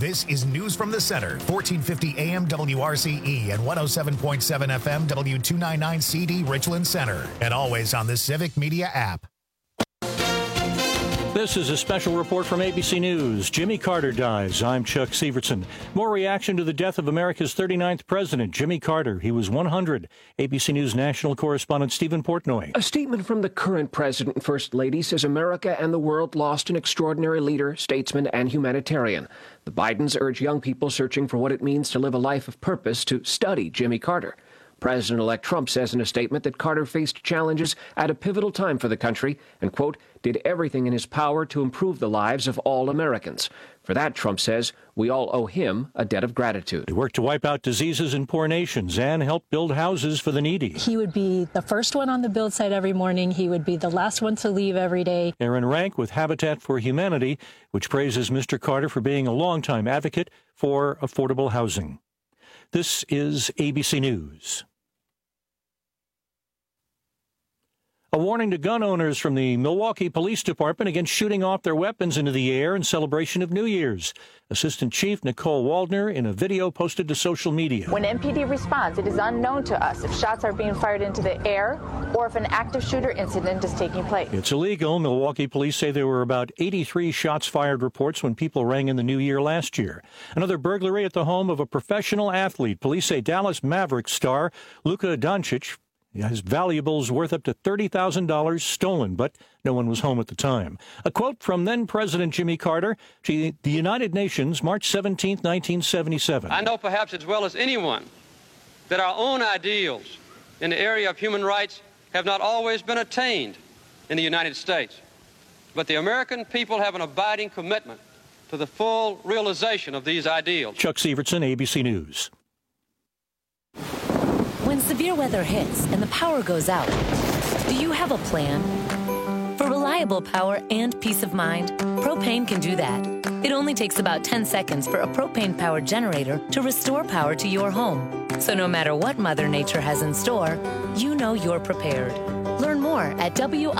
This is News from the Center, 1450 AM WRCE and 107.7 FM W299 CD Richland Center, and always on the Civic Media app. This is a special report from ABC News. Jimmy Carter dies. I'm Chuck Severson. More reaction to the death of America's 39th president, Jimmy Carter. He was 100. ABC News national correspondent Stephen Portnoy. A statement from the current president and first lady says America and the world lost an extraordinary leader, statesman, and humanitarian. The Bidens urge young people searching for what it means to live a life of purpose to study Jimmy Carter. President-elect Trump says in a statement that Carter faced challenges at a pivotal time for the country and, quote, did everything in his power to improve the lives of all Americans. For that, Trump says, we all owe him a debt of gratitude. He worked to wipe out diseases in poor nations and help build houses for the needy. He would be the first one on the build site every morning. He would be the last one to leave every day. Aaron Rank with Habitat for Humanity, which praises Mr. Carter for being a longtime advocate for affordable housing. This is ABC News. A warning to gun owners from the Milwaukee Police Department against shooting off their weapons into the air in celebration of New Year's. Assistant Chief Nicole Waldner in a video posted to social media. When MPD responds, it is unknown to us if shots are being fired into the air or if an active shooter incident is taking place. It's illegal. Milwaukee police say there were about 83 shots fired reports when people rang in the new year last year. Another burglary at the home of a professional athlete. Police say Dallas Mavericks star Luka Doncic his valuables worth up to $30,000 stolen, but no one was home at the time. A quote from then-President Jimmy Carter to the United Nations, March 17, 1977. I know perhaps as well as anyone that our own ideals in the area of human rights have not always been attained in the United States. But the American people have an abiding commitment to the full realization of these ideals. Chuck Severson, ABC News. When severe weather hits and the power goes out, do you have a plan? For reliable power and peace of mind, Propane can do that. It only takes about 10 seconds for a propane-powered generator to restore power to your home. So no matter what Mother Nature has in store, you know you're prepared. Learn more at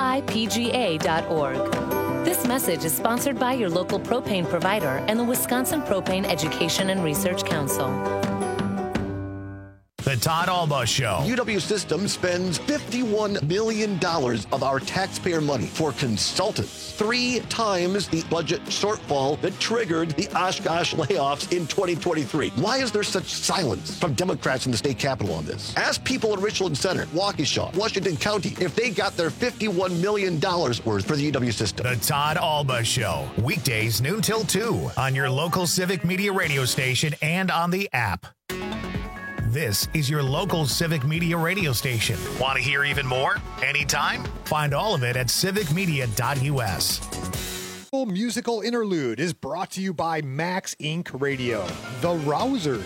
WIPGA.org. This message is sponsored by your local propane provider and the Wisconsin Propane Education and Research Council. The Todd Alba Show. UW Systems spends $51 million of our taxpayer money for consultants, 3 times the budget shortfall that triggered the Oshkosh layoffs in 2023. Why is there such silence from Democrats in the state capitol on this? Ask people in Richland Center, Waukesha, Washington County, if they got their $51 million worth for the UW system. The Todd Alba Show. Weekdays noon till 2 on your local Civic Media radio station and on the app. This is your local Civic Media radio station. Want to hear even more? Anytime? Find all of it at civicmedia.us. Musical interlude is brought to you by Max Inc. Radio, The Rousers.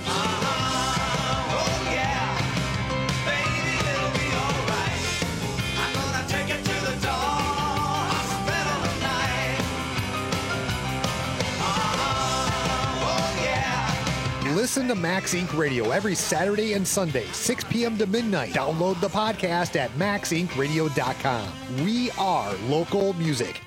Listen to Max Inc. Radio every Saturday and Sunday, 6 p.m. to midnight. Download the podcast at maxincradio.com. We are local music.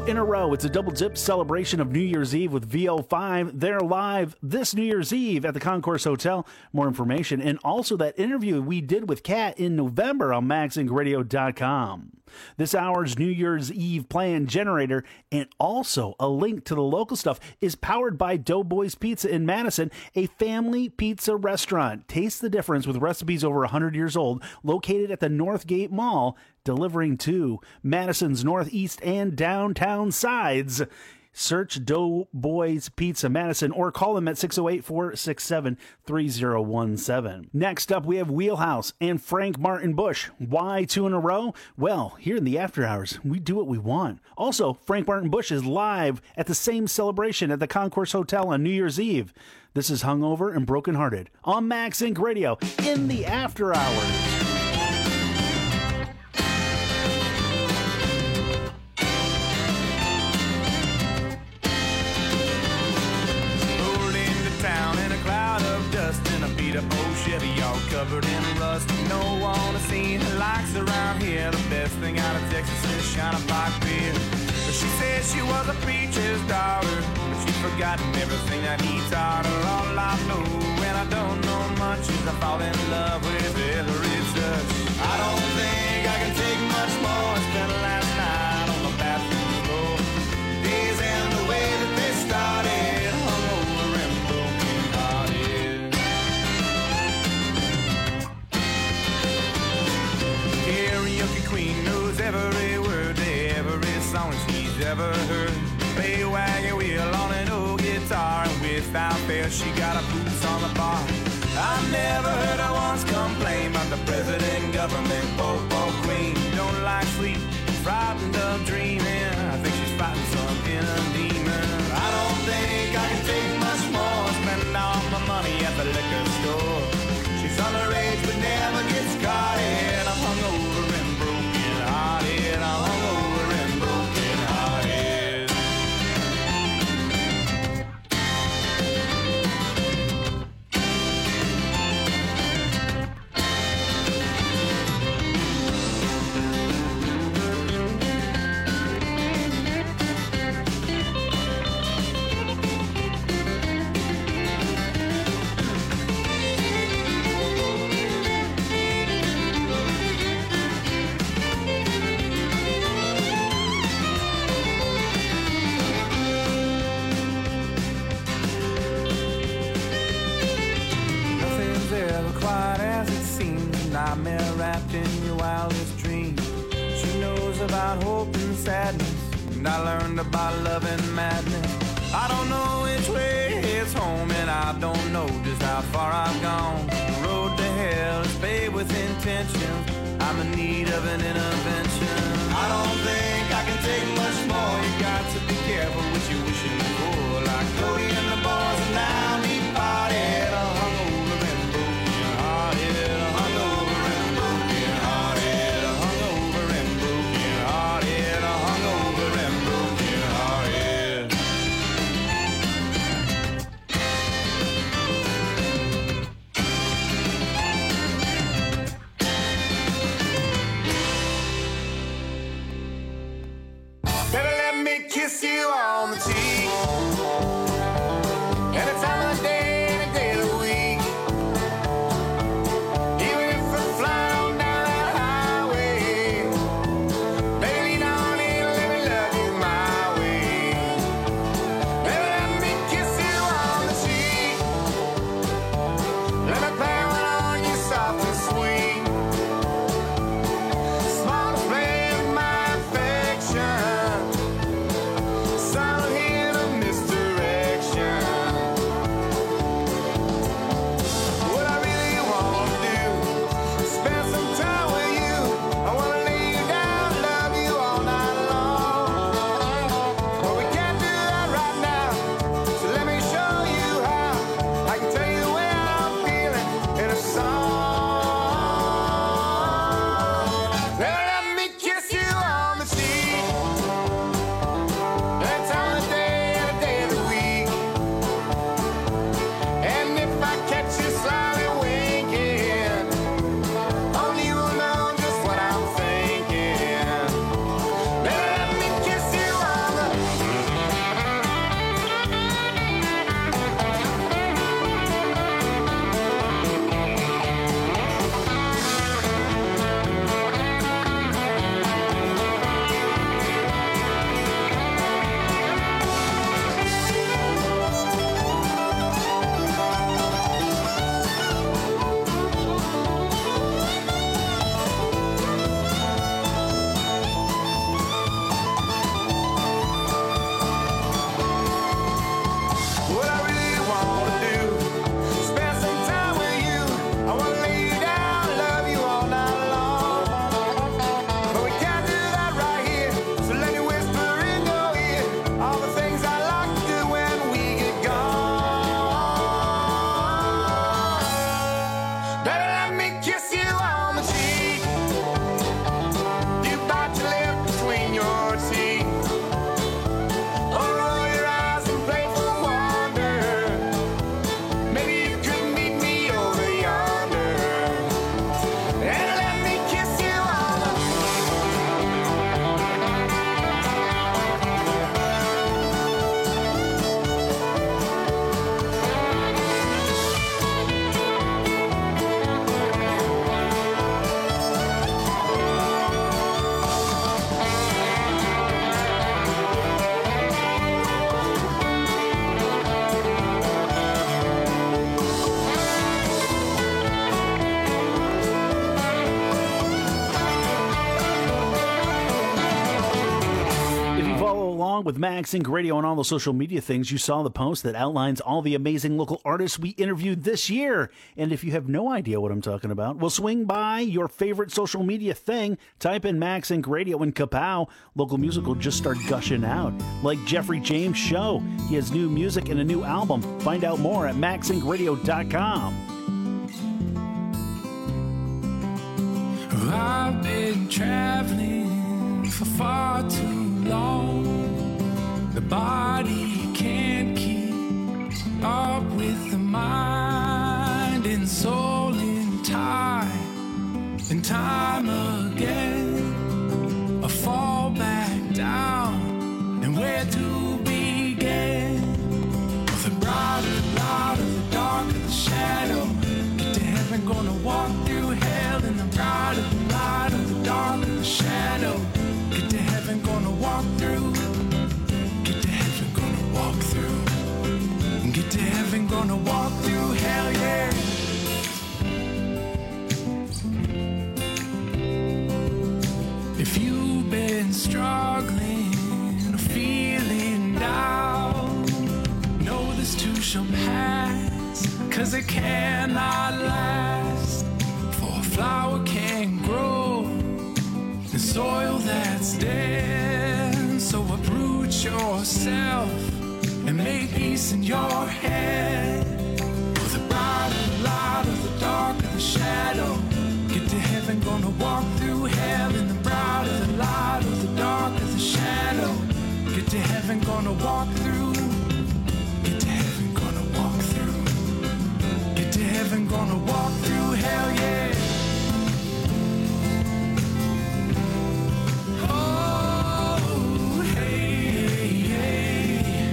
in a row. It's a double dip celebration of New Year's Eve with VO5. They're live this New Year's Eve at the Concourse Hotel. More information and also that interview we did with Kat in November on MaxIncRadio.com. This hour's New Year's Eve plan generator and also a link to the local stuff is powered by Doughboys Pizza in Madison, a family pizza restaurant. Taste the difference with recipes over 100 years old, located at the Northgate Mall, delivering to Madison's northeast and downtown sides. Search Doughboys Pizza Madison or call them at 608-467-3017. Next up, we have Wheelhouse and Frank Martin Bush. Why 2 in a row? Well, here in the after hours, we do what we want. Also, Frank Martin Bush is live at the same celebration at the Concourse Hotel on New Year's Eve. This is Hungover and Brokenhearted on Max Inc. Radio in the after hours. Chevy all covered in rust. No one has seen her likes around here. The best thing out of Texas is Shiner Pike beer. But she says she was a preacher's daughter, but she's forgotten everything that he taught her. All I know, and I don't know much, is I fall in love with every touch. I don't think I can take much more. I spent last night on the bathroom floor. Days end the way that they started, hungover and broken hearted. Karaoke queen knows every word to every song she's ever heard. Play a wagon wheel on an old guitar, and without fail she got her boots on the bar. I never heard her once complain about the president, government, popo queen. Don't like sleep, frightened of dreaming. I think she's fighting some inner demon. I don't think I can take much more, spending all my money at the liquor store. She's underage but never gets caught in. I'm hungover and broken hearted. I'm hungover and broken hearted. Nightmare wrapped in your wildest dreams. She knows about hope and sadness, and I learned about love and madness. I don't know which way it's home, and I don't know just how far I've gone. The road to hell is paved with intentions. I'm in need of an intervention. I don't think I can take much more. You got to be careful what you're wishing for. Like Cody and the boys and now me party. Hungover and broken hearted. Hungover and broken hearted. Hungover and broken hearted. Hungover and broken hearted. along with Max Inc. Radio on all the social media things, you saw the post that outlines all the amazing local artists we interviewed this year. And if you have no idea what I'm talking about, well, swing by your favorite social media thing, type in Max Inc. Radio, and kapow, local music will just start gushing out. Like Jeffrey James Show. He has new music and a new album. Find out more at maxincradio.com. I've been traveling for far too long. The body can't keep up with the mind and soul in time. And time again, I fall back down. And where to begin? The brighter the light, the darker the shadow. Get to heaven, gonna walk through hell. And the brighter the light, the darker the shadow. Get to heaven, gonna walk through. Get to heaven, gonna walk through. Get to heaven, gonna walk through hell, yeah. If you've been struggling or feeling down, know this too shall pass, 'cause it cannot last. For a flower can't grow in soil that's dead. So uproot yourself and make peace in your head. For the brighter the light, or the darker the shadow. Get to heaven, gonna walk through hell. And the brighter the light, or the darker the shadow. Get to heaven, gonna walk through. Get to heaven, gonna walk through. Get to heaven, gonna walk through hell, yeah. Oh, hey, hey.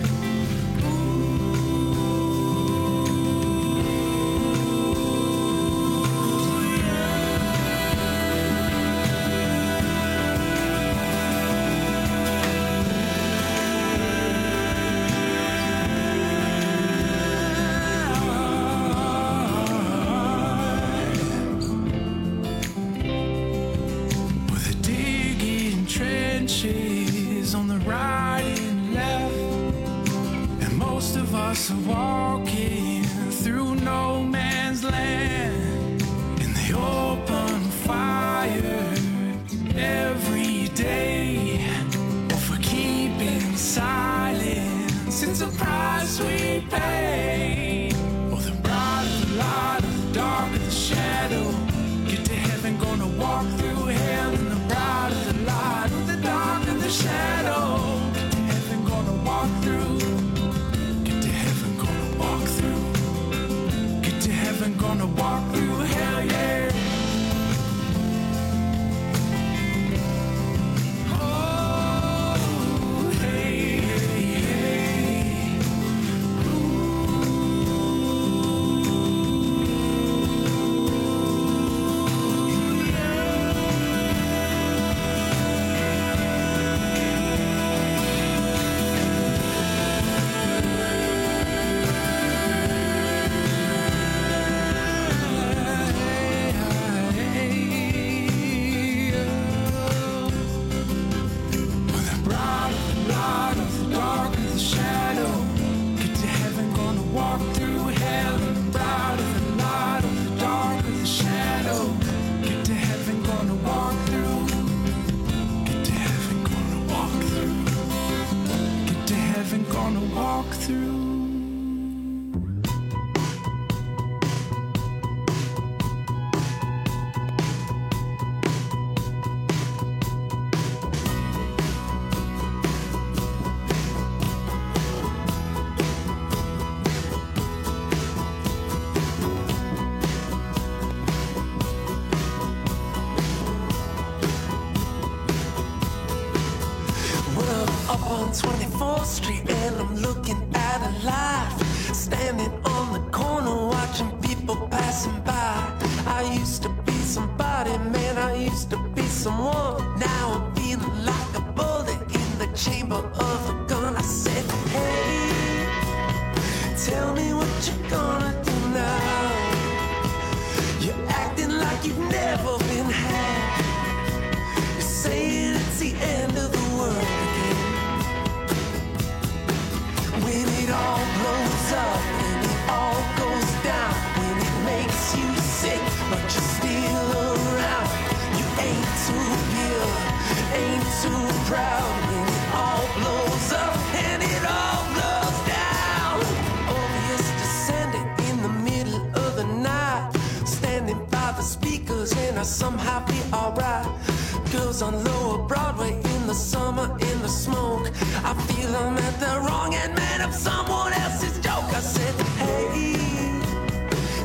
On the right and left, and most of us are walking through no man's land. In the open fire every day, or for keeping silence, it's a price we pay. Or the brighter the light, or the darker the shadow. Get to heaven, gonna walk through hell. And the brighter the light, or the darker the shadow. Get to heaven, gonna walk through. Get to heaven, gonna walk through. Get to heaven, gonna walk through hell, yeah. Oh, hey, hey, hey.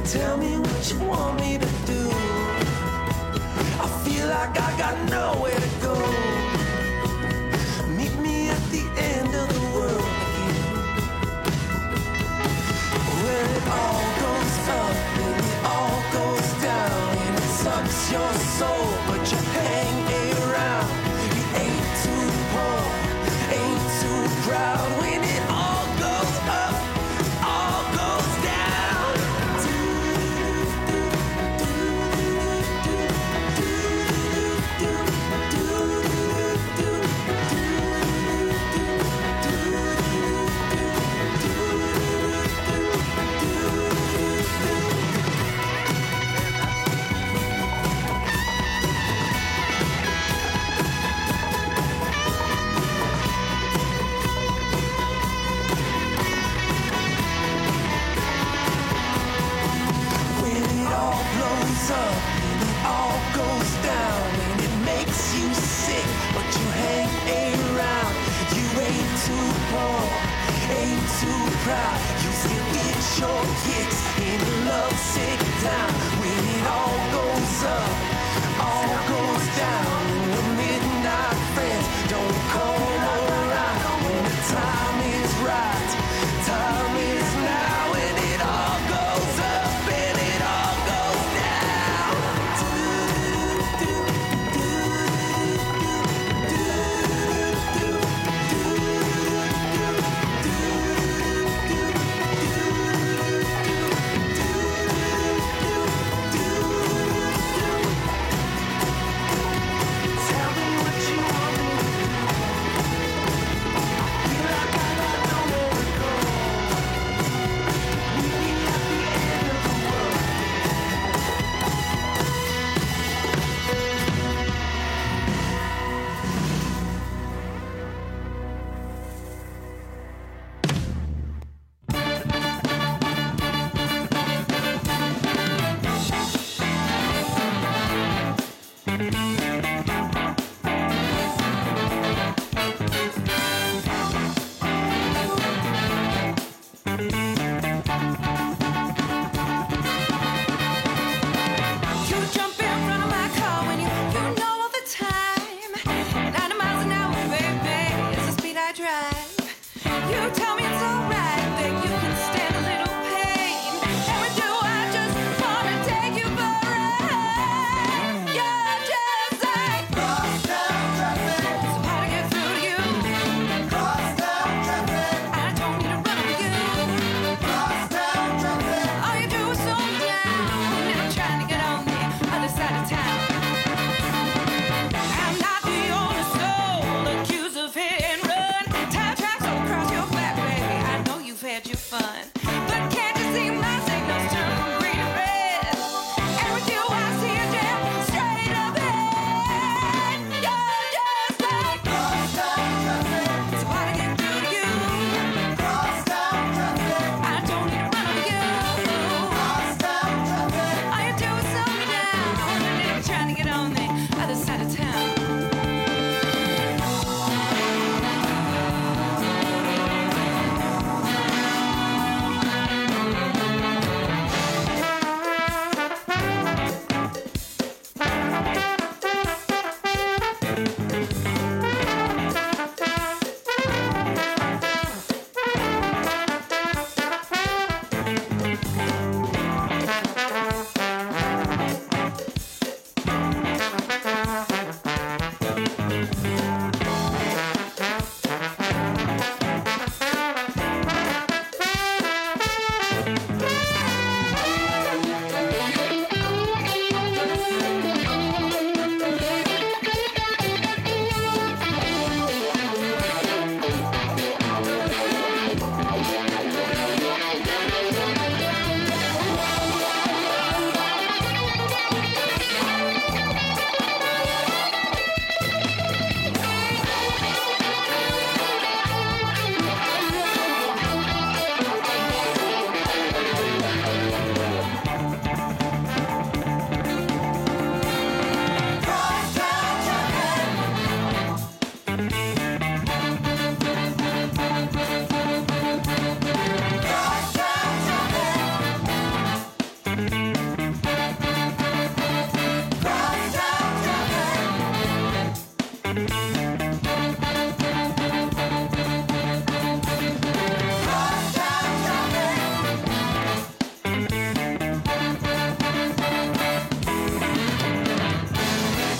Tell me what you want me to do. I feel like I got nowhere to go. Meet me at the end of the world again, where it all goes up and it all goes down, and it sucks your soul, but you hang around. You ain't too poor, ain't too proud. When it all goes up, all goes down. When it all blows up and it all goes down, and it makes you sick, but you hang around. You ain't too poor, ain't too proud. You still get your kicks in a lovesick town. When it all goes up, all goes down, and the midnight friends don't come around. When the time is right, time is now, and it all goes up and it all goes down.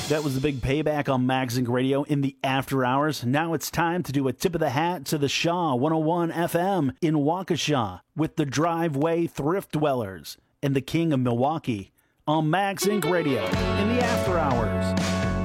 That was the big payback on MagZinc Radio in the after hours. Now it's time to do a tip of the hat to the Shaw 101 FM in Waukesha with the Driveway Thrift Dwellers and the King of Milwaukee on MagZinc Radio in the after hours.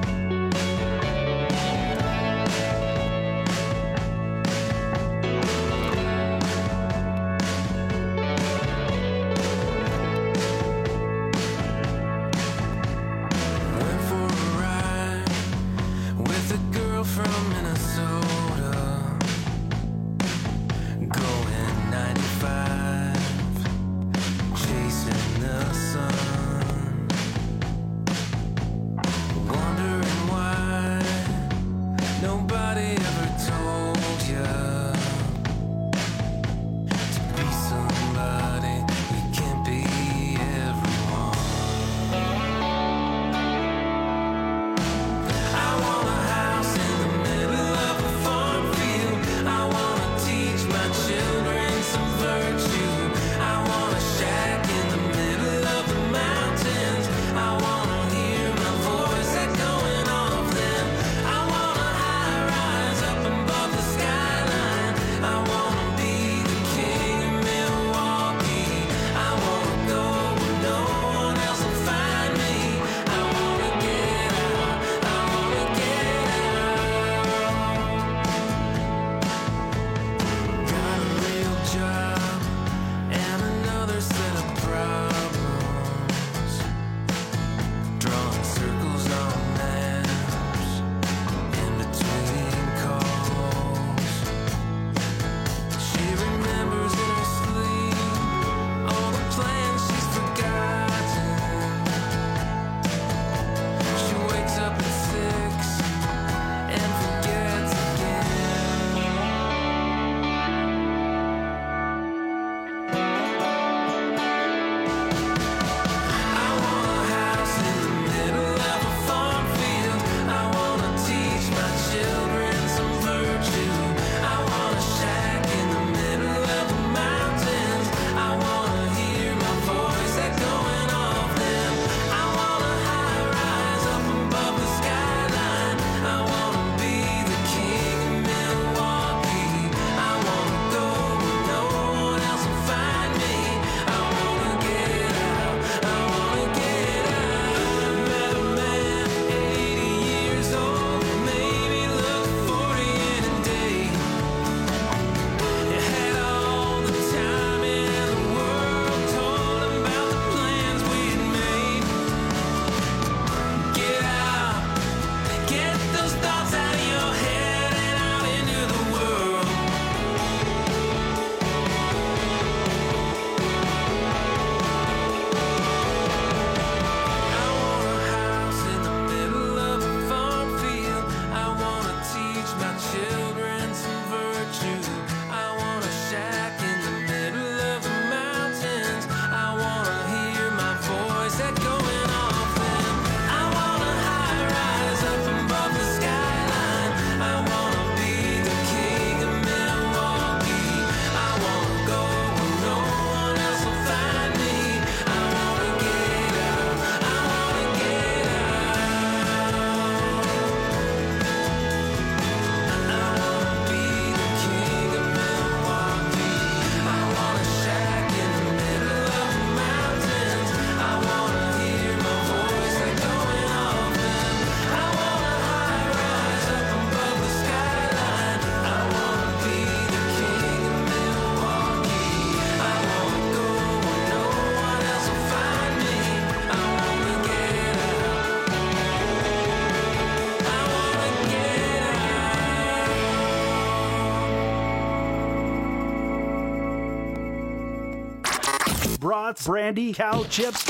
brats, brandy, cow chips,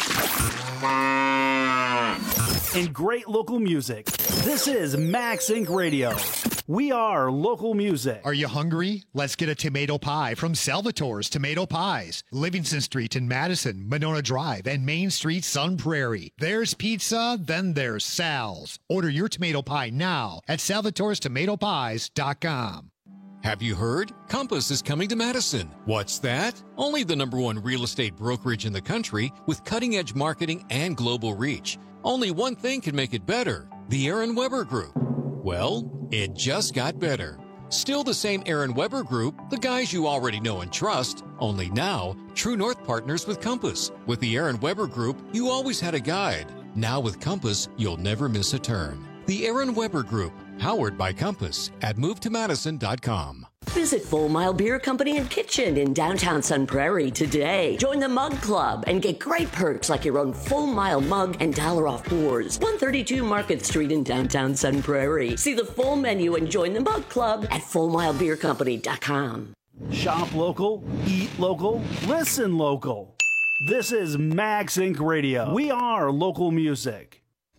and great local music. This is MagZinc Radio. We are local music. Are you hungry? Let's get a tomato pie from Salvatore's Tomato Pies. Livingston Street in Madison, Monona Drive, and Main Street, Sun Prairie. There's pizza, then there's Sal's. Order your tomato pie now at salvatorestomatopies.com. Have you heard? Compass is coming to Madison. What's that? Only the #1 real estate brokerage in the country with cutting-edge marketing and global reach. Only one thing can make it better. The Aaron Weber Group. Well, it just got better. Still the same Aaron Weber Group, the guys you already know and trust, only now, True North partners with Compass. With the Aaron Weber Group, you always had a guide. Now with Compass, you'll never miss a turn. The Aaron Weber Group, powered by Compass at MoveToMadison.com. Visit Full Mile Beer Company and Kitchen in downtown Sun Prairie today. Join the Mug Club and get great perks like your own Full Mile mug and $1 off pours. 132 Market Street in downtown Sun Prairie. See the full menu and join the Mug Club at FullMileBeerCompany.com. Shop local, eat local, listen local. This is Max Inc. Radio. We are local music.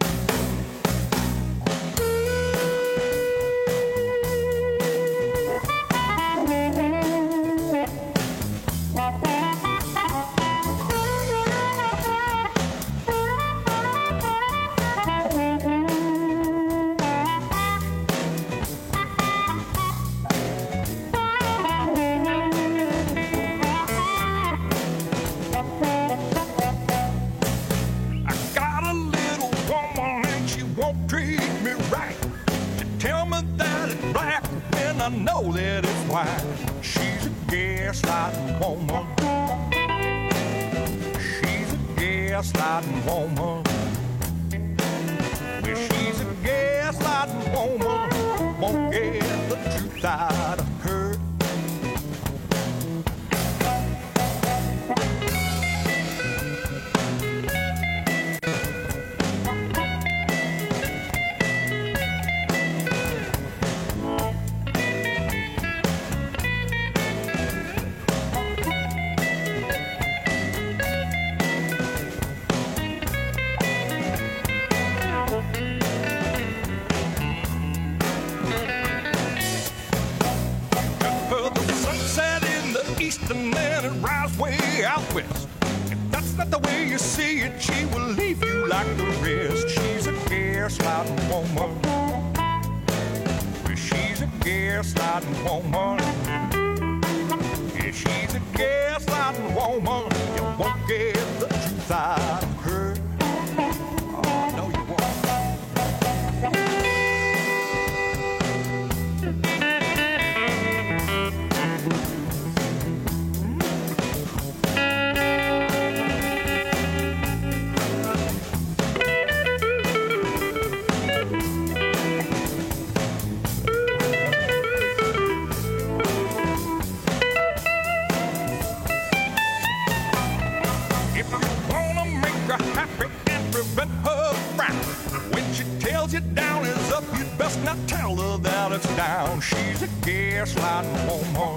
I know that it's why she's a gaslighting woman. She's a gaslighting woman. Well, she's a gaslighting woman. Won't get the truth out of her. And then it rise way out west. If that's not the way you see it, she will leave you like the rest. She's a gaslighting woman. She's a gaslighting woman. Yeah, she's a gaslighting woman. You won't get the truth out of her. Oh, no, you won't. You down is up, you'd best not tell her that it's down. She's a gaslighting woman.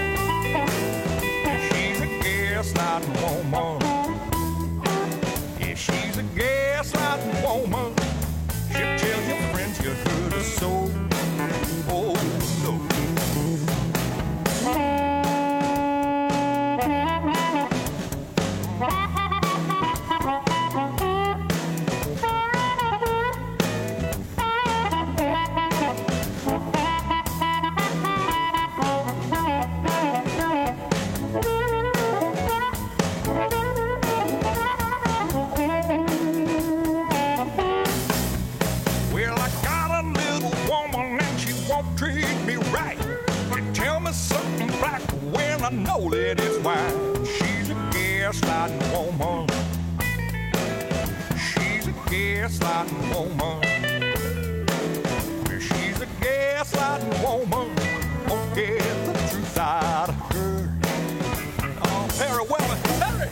She's a gaslighting woman. Yeah, she's a gaslighting woman. She'll tell your friends you hurt her so. Oh, no. I know that it's why she's a gaslighting woman. She's a gaslighting woman. She's a gaslighting woman. Won't get the truth out of her. Oh, very well, Harry.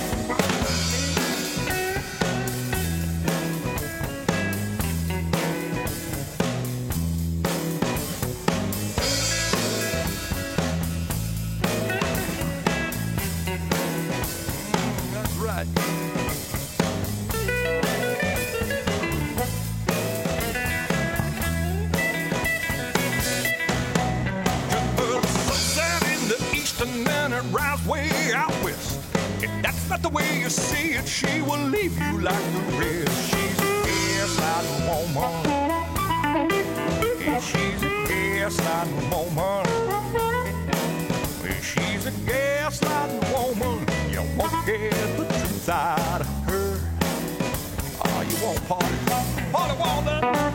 Rise way out west. If that's not the way you see it, she will leave you like the rest. She's a gaslighting woman. Yeah, she's a gaslighting woman. Yeah, she's a gaslighting woman. You won't get the truth out of her. Oh, you won't, Polly. Polly Walden.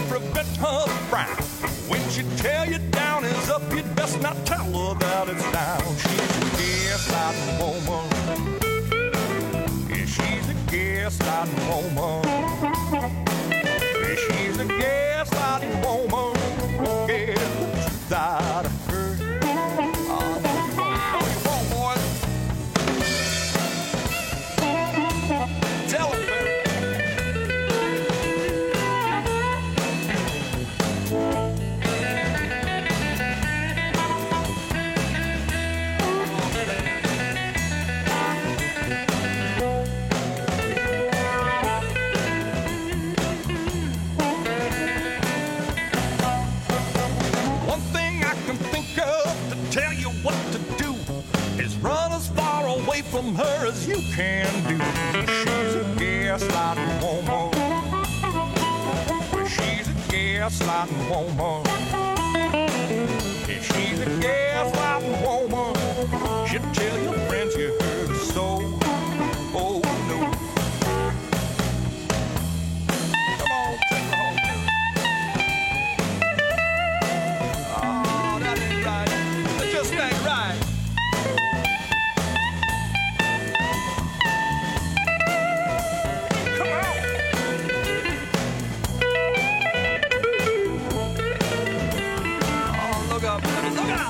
prevent her frown. When she tell you down is up, you'd best not tell her that it's down. She's a gaslighting woman. Yeah, she's a gaslighting woman. Yeah, she's a gaslighting woman. Get the truth out of her. Tell him, baby. One thing I can think of to tell you what to do is run as far away from her as you can do. She's a gaslighting woman. Well, she's a gaslighting woman. Yeah, she's a gaslighting woman. She'll tell your friends you heard her so. Oh no. Come on, take her home. Oh, that ain't right. That just ain't right. Look out, buddy, look out!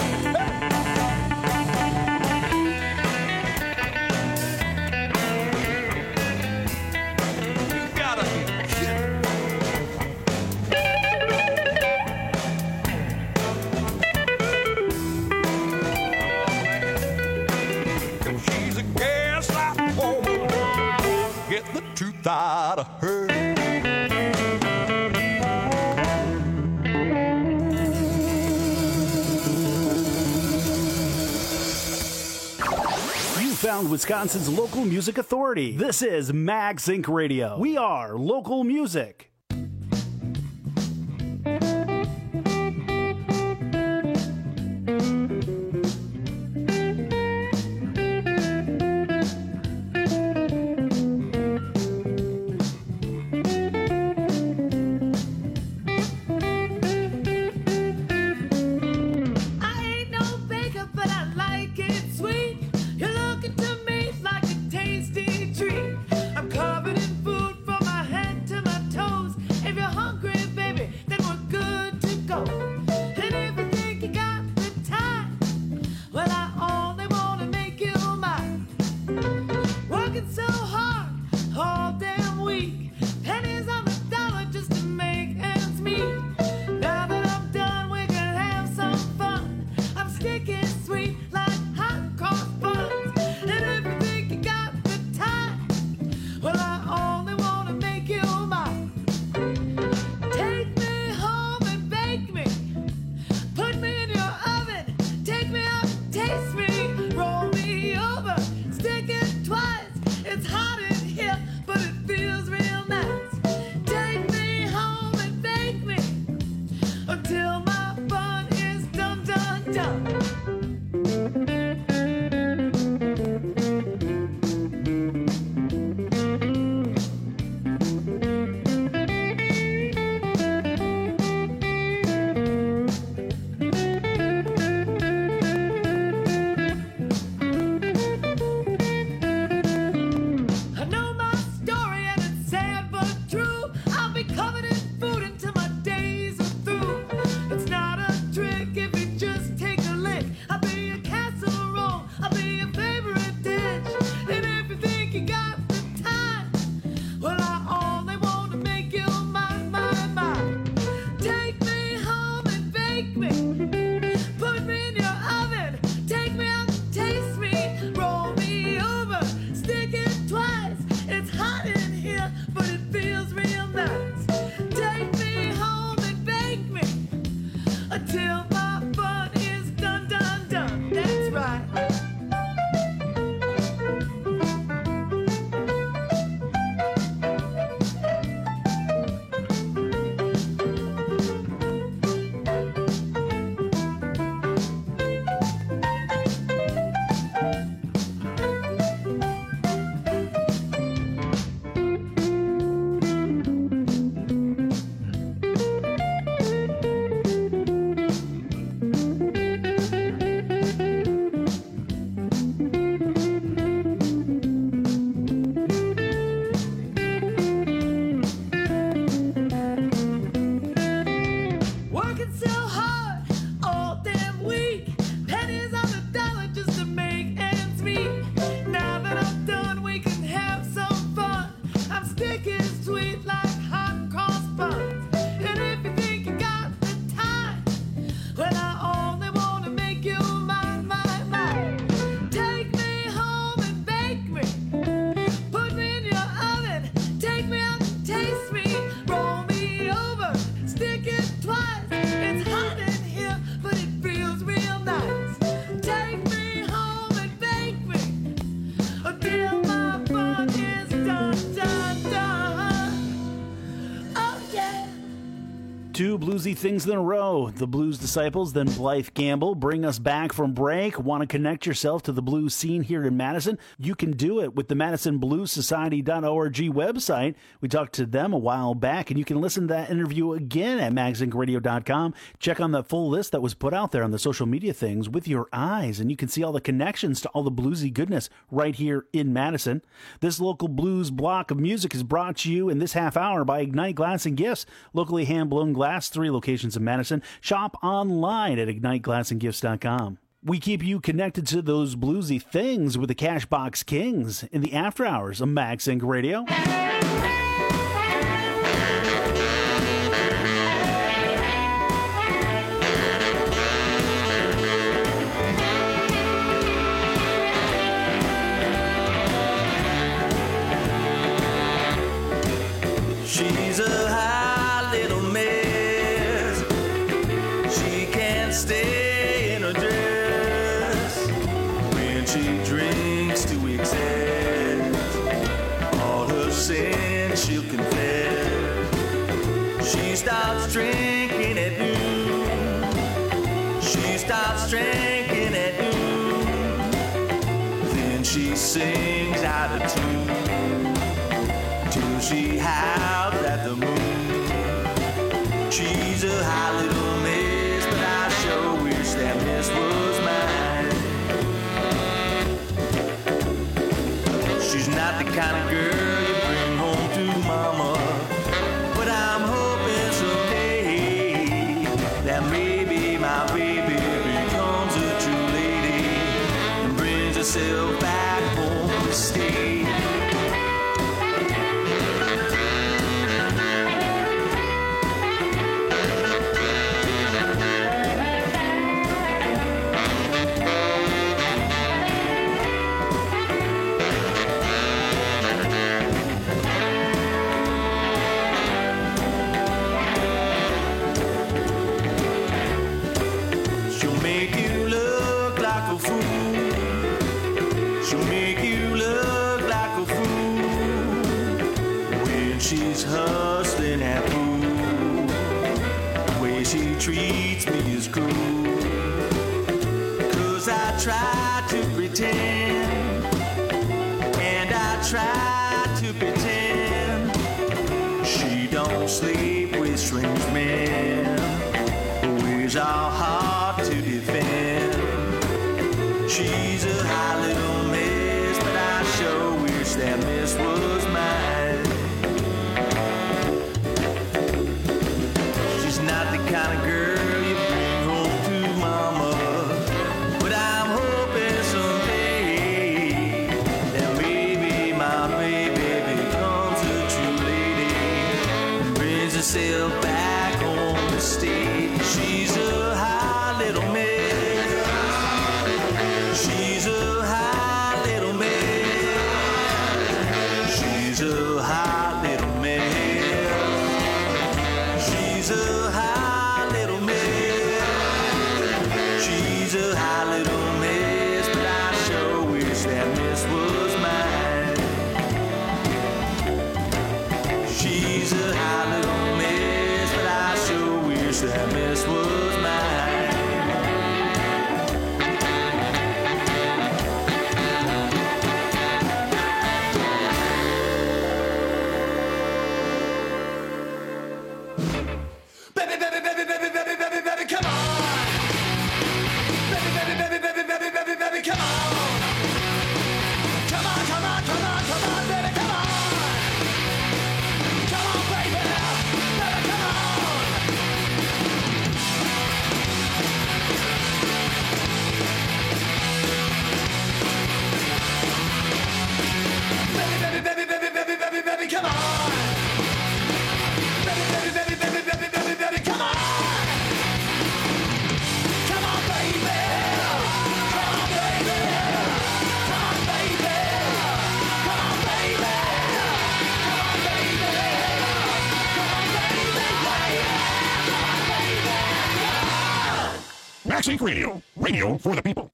You gotta hear shit. She's a gaslighting woman. Get the truth out of her. Found Wisconsin's local music authority. This is MagZinc Radio. We are local music. Tasty treat. I'm covered in food from my head to my toes. Two bluesy things in a row. The Blues Disciples, then Blythe Gamble, bring us back from break. Want to connect yourself to the blues scene here in Madison? You can do it with the MadisonBluesSociety.org website. We talked to them a while back, and you can listen to that interview again at MagZincRadio.com. Check on the full list that was put out there on the social media things with your eyes, and you can see all the connections to all the bluesy goodness right here in Madison. This local blues block of music is brought to you in this half hour by Ignite Glass and Gifts, locally hand-blown glass, 3 locations in Madison. Shop online at IgniteGlassandGifts.com. We keep you connected to those bluesy things with the Cashbox Kings in the after hours of MagZinc Radio. She's a high little mess. She can't stay in her dress. When she drinks to excess, all her sins she'll confess. She starts drinking at noon. She starts drinking at noon. Then she sings out of tune till she howls at the moon. She's a high little miss, but I sure wish that miss was mine. She's not the kind of girl you bring home to mama, but I'm hoping someday that maybe my baby becomes a true lady and brings herself back home to stay. Hustling at food, the way she treats me is cruel. 'Cause I try to pretend, and I try to pretend she don't sleep with strange men. The ways are hard to defend. She's a high little miss, but I sure wish that miss was mine. Not the kind of girl you bring home to mama, but I'm hoping someday that maybe my baby becomes a true lady and brings herself back home to stay. She's a high little miss. She's a high little miss. She's a high little miss. She's a high little miss. She's a high little miss, but I sure wish that miss was mine. She's a high little miss, but I sure wish that miss was mine. MagZinc Radio, radio for the people.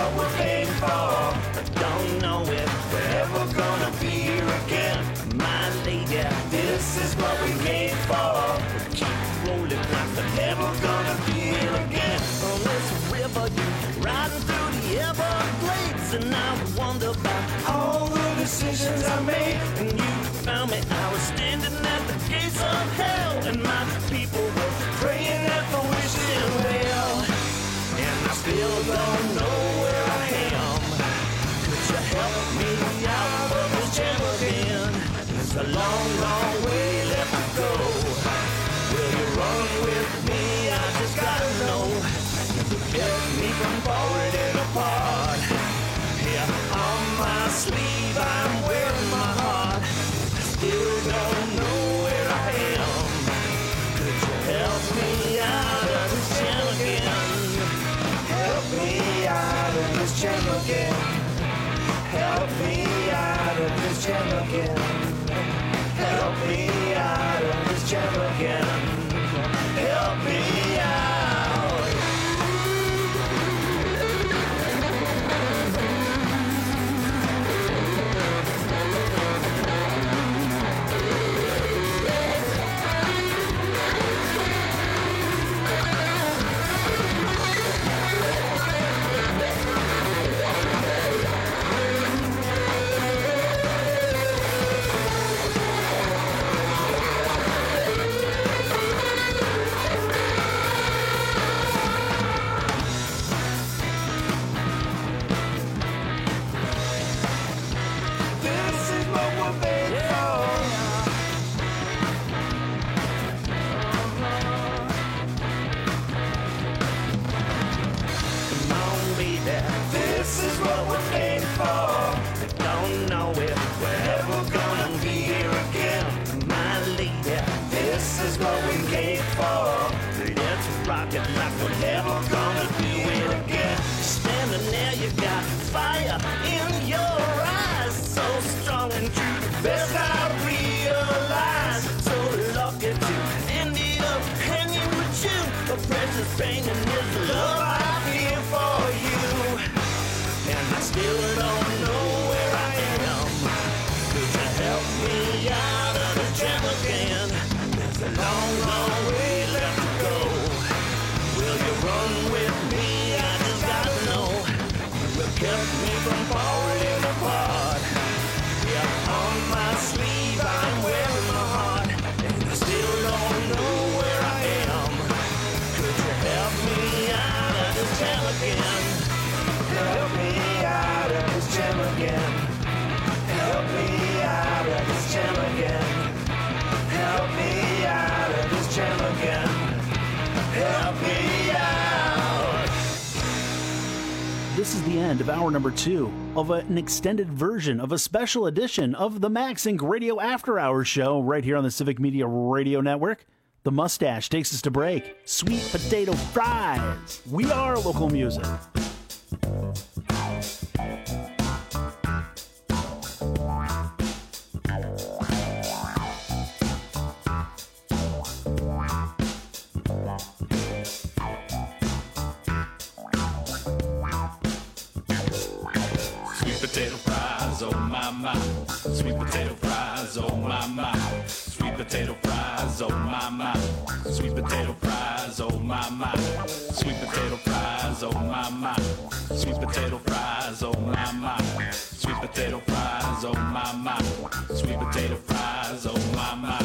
what we're paying for. I don't know if we're ever gonna be here again. My lady, this is what we came for. Keep rolling like we're never gonna be here again. On this river, you riding through the Everglades, and I wonder about all the decisions I made. And you found me, I was standing at the gates of hell, and my people were praying at the wishing well. And I still don't know where I am. Could you help me out of this jam again? It's a long, long way left to go. Will you run with me? I just gotta know. You could get me from falling apart. Here on my sleeve, I'm wearing my heart. I still don't know where I am. Could you help me out of this jam again? Help me out of this jam again. Help me out of this jam again. Help me out of this jam again. Help me out. This is what we're paying for. I don't know if we're ever gonna be here again. My lady, this is what we came for. Let's rock it like we're never gonna do it again. Standing there, you got fire in your eyes, so strong and true, the best I realize. So lucky to end up hanging with you. A precious pain and this love I feel for you. And I still don't know where I am. Could you help me out of the jam again? There's a long, long way left to go. Will you run with me? I just gotta know. You have kept me from falling apart. Yeah, on my sleeve I'm wearing my heart. And I still don't know where I am. Could you help me out of this jam again? Help me out of this jam again. Help me out of this jam again. Help me out of this jam again. Help me out. This is the end of hour number 2 of an extended version of a special edition of the Max Inc. Radio After Hours show right here on the Civic Media Radio Network. The mustache takes us to break. Sweet potato fries. We are local music. Sweet potato fries, oh my my. Sweet potato fries, oh my my. Sweet potato fries, oh my my. Sweet potato fries, oh my my. Sweet potato fries, oh my my. Sweet potato fries, oh my my. Sweet potato fries, oh my my. Sweet potato fries, oh my my.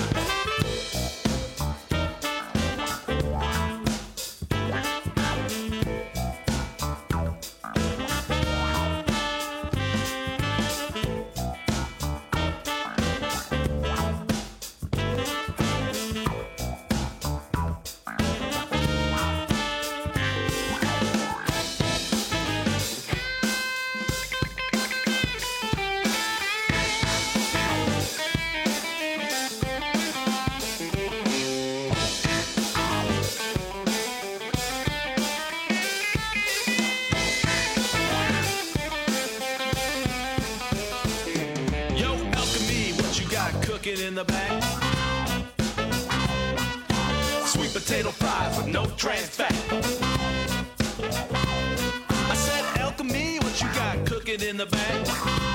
In the back, sweet potato fries with no trans fat. I said, Alchemy, the back.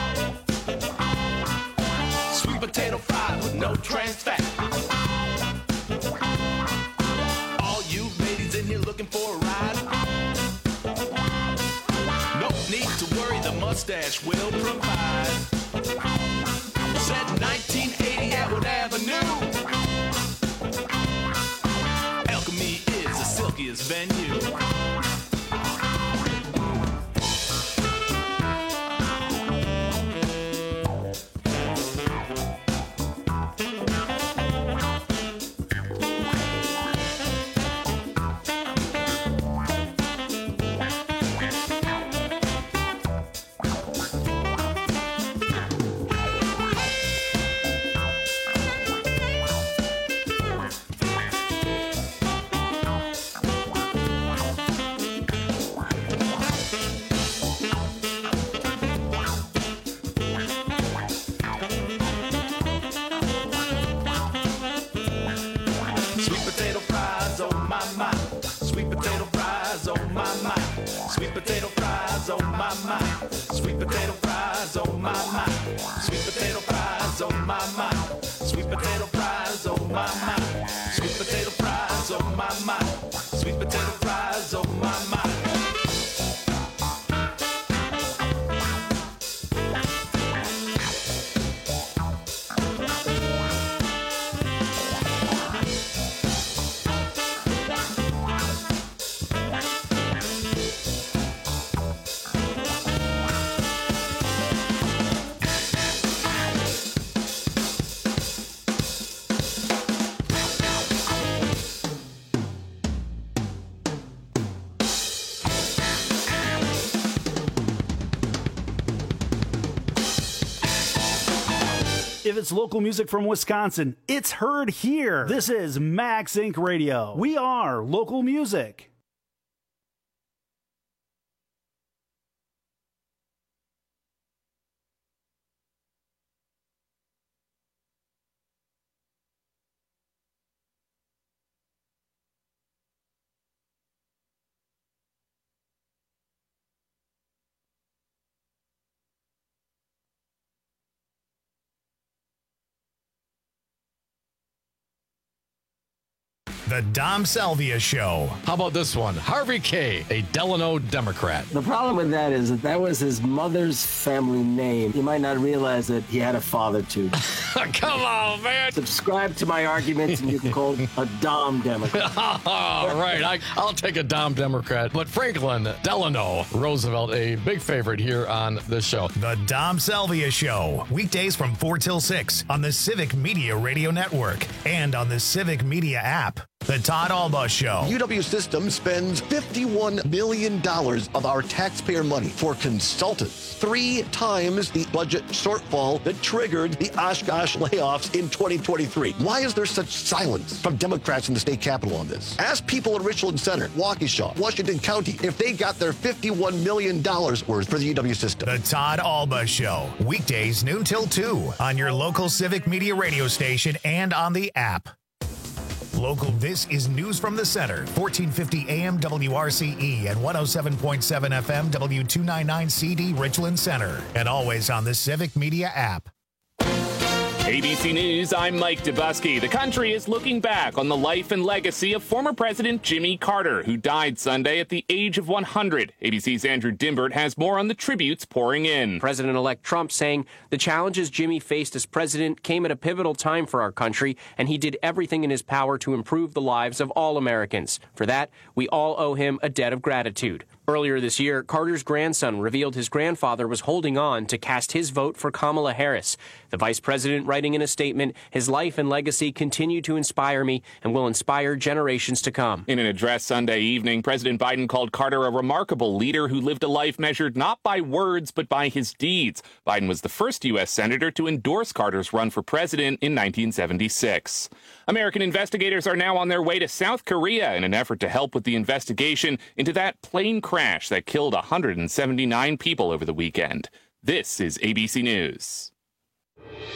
Sweet potato fries with no trans fat. All you ladies in here looking for a ride? No need to worry, the mustache will provide. Said 1980 Atwood Avenue. Alchemy is the silkiest venue. If it's local music from Wisconsin, it's heard here. This is Max Inc. Radio. We are local music. The Dom Salvia Show. How about this one? Harvey K., a Delano Democrat. The problem with that is that was his mother's family name. You might not realize that he had a father, too. Come on, man. Subscribe to my arguments and you can call it a Dom Democrat. All right, I'll take a Dom Democrat. But Franklin Delano Roosevelt, a big favorite here on this show. The Dom Salvia Show. Weekdays from 4 till 6 on the Civic Media Radio Network and on the Civic Media app. The Todd Alba Show. UW System spends $51 million of our taxpayer money for consultants, 3 times the budget shortfall that triggered the Oshkosh layoffs in 2023. Why is there such silence from Democrats in the state capitol on this? Ask people in Richland Center, Waukesha, Washington County, if they got their $51 million worth for the UW System. The Todd Alba Show. Weekdays noon till 2 on your local Civic Media radio station and on the app. Local, this is News from the Center, 1450 AM WRCE and 107.7 FM W299 CD Richland Center, and always on the Civic Media app. ABC News, I'm Mike Dubusky. The country is looking back on the life and legacy of former President Jimmy Carter, who died Sunday at the age of 100. ABC's Andrew Dimbert has more on the tributes pouring in. President-elect Trump saying the challenges Jimmy faced as president came at a pivotal time for our country, and he did everything in his power to improve the lives of all Americans. For that, we all owe him a debt of gratitude. Earlier this year, Carter's grandson revealed his grandfather was holding on to cast his vote for Kamala Harris. The vice president writing in a statement, his life and legacy continue to inspire me and will inspire generations to come. In an address Sunday evening, President Biden called Carter a remarkable leader who lived a life measured not by words but by his deeds. Biden was the first U.S. senator to endorse Carter's run for president in 1976. American investigators are now on their way to South Korea in an effort to help with the investigation into that plane crash that killed 179 people over the weekend. This is ABC News.